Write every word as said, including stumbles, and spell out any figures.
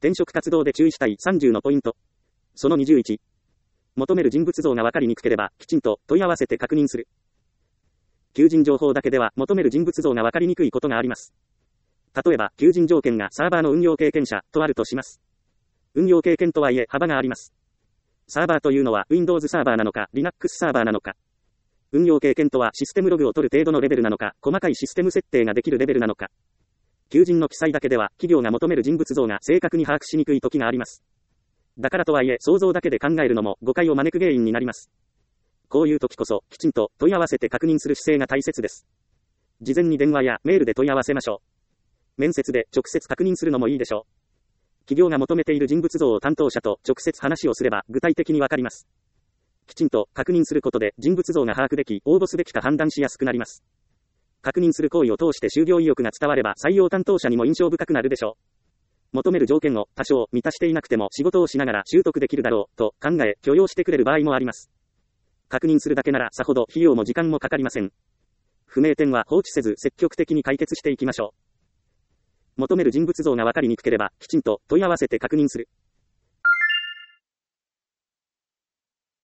転職活動で注意したいさんじゅうのポイント。そのにじゅういち。求める人物像が分かりにくければ、きちんと問い合わせて確認する。求人情報だけでは求める人物像が分かりにくいことがあります。例えば、求人条件がサーバーの運用経験者とあるとします。運用経験とはいえ幅があります。サーバーというのは Windows サーバーなのか Linux サーバーなのか。運用経験とはシステムログを取る程度のレベルなのか、細かいシステム設定ができるレベルなのか。求人の記載だけでは企業が求める人物像が正確に把握しにくい時があります。だからとはいえ想像だけで考えるのも誤解を招く原因になります。こういう時こそきちんと問い合わせて確認する姿勢が大切です。事前に電話やメールで問い合わせましょう。面接で直接確認するのもいいでしょう。企業が求めている人物像を担当者と直接話をすれば具体的にわかります。きちんと確認することで人物像が把握でき、応募すべきか判断しやすくなります。確認する行為を通して就業意欲が伝われば採用担当者にも印象深くなるでしょう。求める条件を多少満たしていなくても仕事をしながら習得できるだろうと考え許容してくれる場合もあります。確認するだけならさほど費用も時間もかかりません。不明点は放置せず積極的に解決していきましょう。求める人物像が分かりにくければ、きちんと問い合わせて確認する。